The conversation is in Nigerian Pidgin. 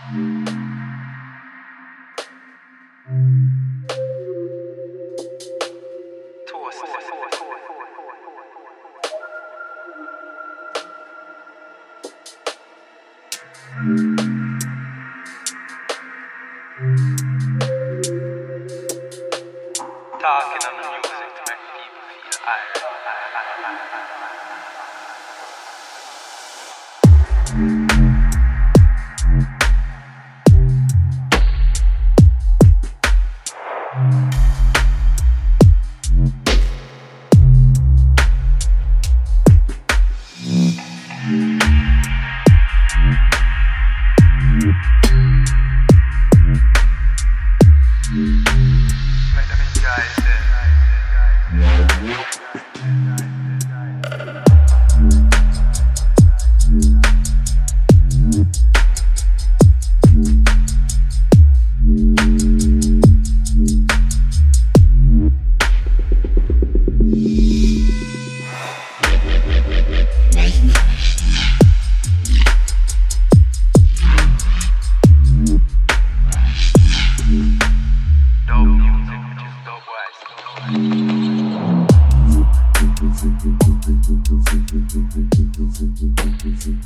Talking on the music to make people feel alright. Make them enjoy it. Dope music, which is dope wise.